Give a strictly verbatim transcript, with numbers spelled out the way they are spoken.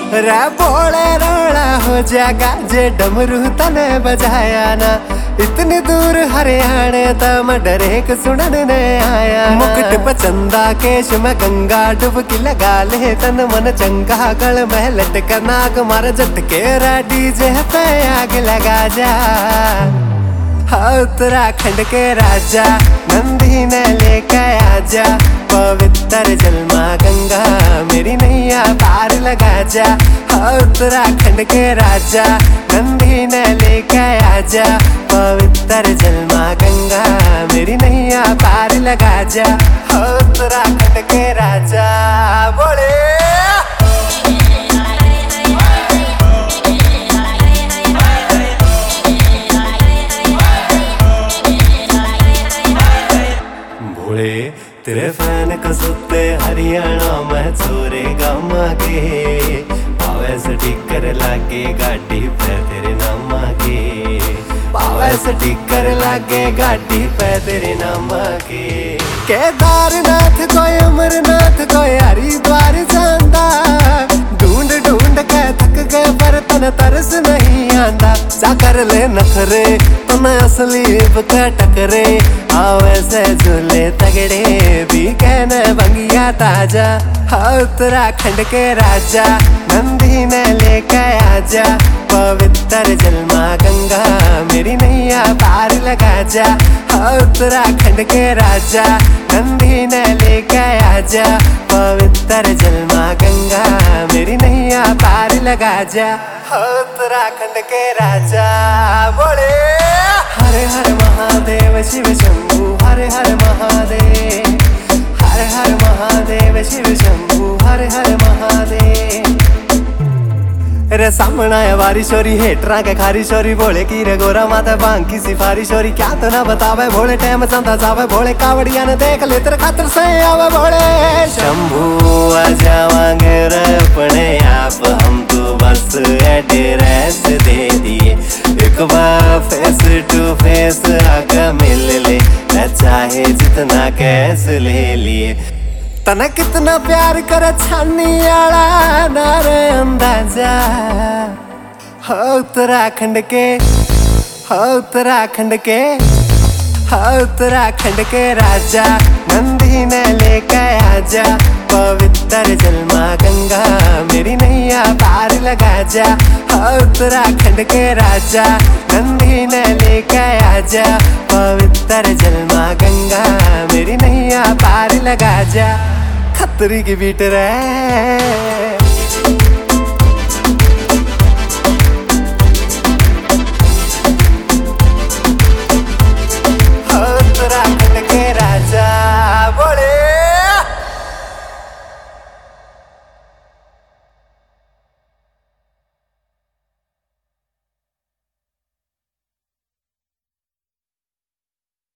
रे बोले रोड़ा हो जाएगा जे डमरू तने बजाया ना। इतनी दूर हरियाणे तम डरे के सुनने आया। मुकुट पचंदा केश में गंगा डुबकी लगा ले तन मन चंगा। गल में लटका नाग मार झटके डीजे पे आग लगा जा। उत्तराखंड के राजा नंदी ने लेके आजा। पवित्र जलमा गंगा मेरी नैया पार लगा जा। उत्तराखंड के राजा नंदी ने लेके आजा। पवित्र जलमा गंगा मेरी नैया पार लगा जा। उत्तराखंड के राजा बोले तेरे फैन कसुते हरियाणा में छोरे गामा के। पावे स्टिकर लागे गाड़ी पे तेरे नाम के। पावे स्टिकर लागे गाड़ी पे तेरे नाम के। केदारनाथ कोई अमरनाथ कोई हरिद्वार जांदा। ढूंढ ढूंढ के थक गए पर तन तरस नहीं आंदा। जा कर ले नखरे तन असली बका टकरे। आवे से झूले तगड़े भी कहने बंगिया ताजा। उत्तराखंड के राजा नंदी ने लेके आजा। पवित्र जलमा गंगा मेरी नैया पार लगा जा। उत्तराखंड के राजा नंदी ने लेके आजा। पवित्र जलमा गंगा मेरी नैया पार लगा जा। उत्तराखंड के राजा बोले हरे हर महादेव शिव शंभु हरे हर महादेव। हर हर महादेव शिव शंभु हर हर महादेव। रे सामना है वारी शोरी हेटरा के खारी शोरी। बोले की रे गोरा माता बांग की सिफारी शोरी। क्या तो ना बतावे भोले टाइम चंदा जावे। भोले कावड़िया ने देख ले तेरे खातर से आवे भोले। शंभू आ जावांगे रे अपने आप हम तो बस एड्रेस दे दिए। एक बार फेस टू फेस आकर मिल ले चाहे जितना कैस ले लिए। तना कितना प्यार कर छानी आला नारे अंदाजा। उत्तराखंड के उत्तराखंड के उत्तराखंड के राजा नंदी ने लेके आजा। पवित्र जलमा गंगा मेरी नैया पार लगा जा। उत्तराखंड के राजा नंदी ने लेके आजा। पवित्र जलमा गंगा मेरी नैया पार लगा जा। खतरी की बीट रे।